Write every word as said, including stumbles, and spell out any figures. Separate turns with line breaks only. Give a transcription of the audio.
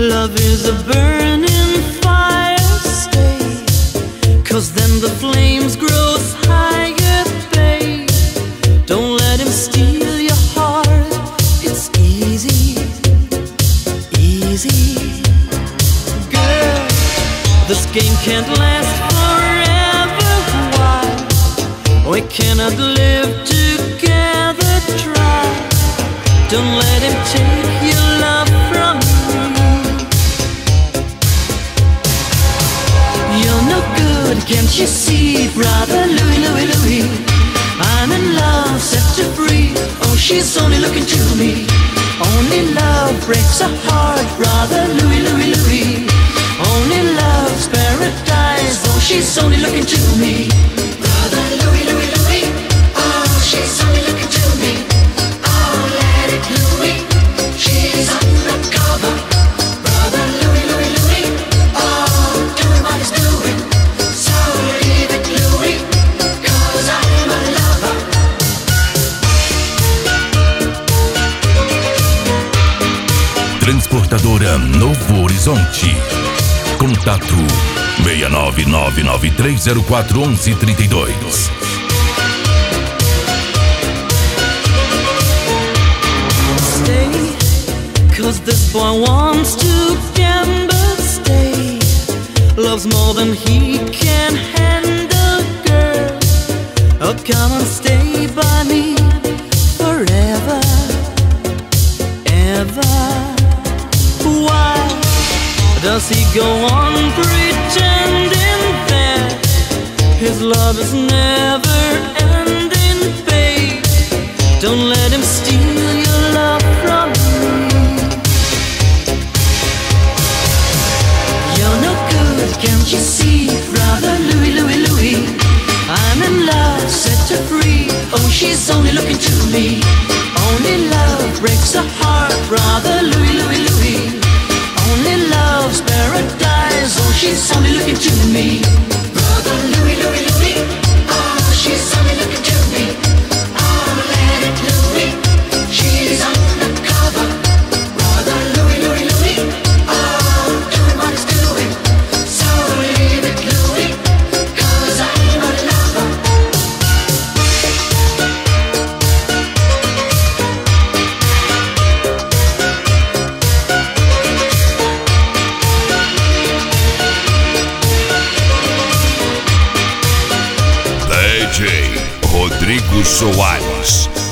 Love is a burning fire, stay, 'cause then the flames grow higher, babe. Don't let him steal your heart, it's easy, easy. Girl, this game can't last forever, why? We cannot live together, try. Don't let him take your love from me. You're no good, can't you see, brother Louie, Louie, Louie? I'm in love, set her free. Oh, she's only looking to me. Only love breaks a heart, brother Louie, Louie, Louie. Only love's paradise. Oh, she's only looking to me. Brother Louie, Louie, Louie. Oh, she's only looking to me. Oh, let it Louie. She's undercover. Brother Louie, Louie, Louie. Oh, doing what he's doing. So leave it Louie, 'cause I'm a lover.
Transportadora Novo Horizonte. Contato seis nove nove nove três zero quatro um um três dois.
Stay, 'cause this boy wants to gamble, stay. Loves more than he can handle, girl. Oh, come and stay by me forever, ever. Why does he go on pretending that his love is never ending, babe? Don't let him steal your love from me. You're no good, can't you see, brother Louie, Louie, Louie? I'm in love, set her free. Oh, she's only looking to me. Only love breaks a heart, brother Louie, Louie, Louie. Only love's paradise. Oh, she's only looking to me. Brother Louie, Louie, Louie. Oh, she's only looking to me. Oh, let it Louie. She's undercover. Brother Louie, Louie, Louie. Oh, doing what he's doing. So leave it Louie, 'cause I'm a lover.
D J Rodrigo Soares.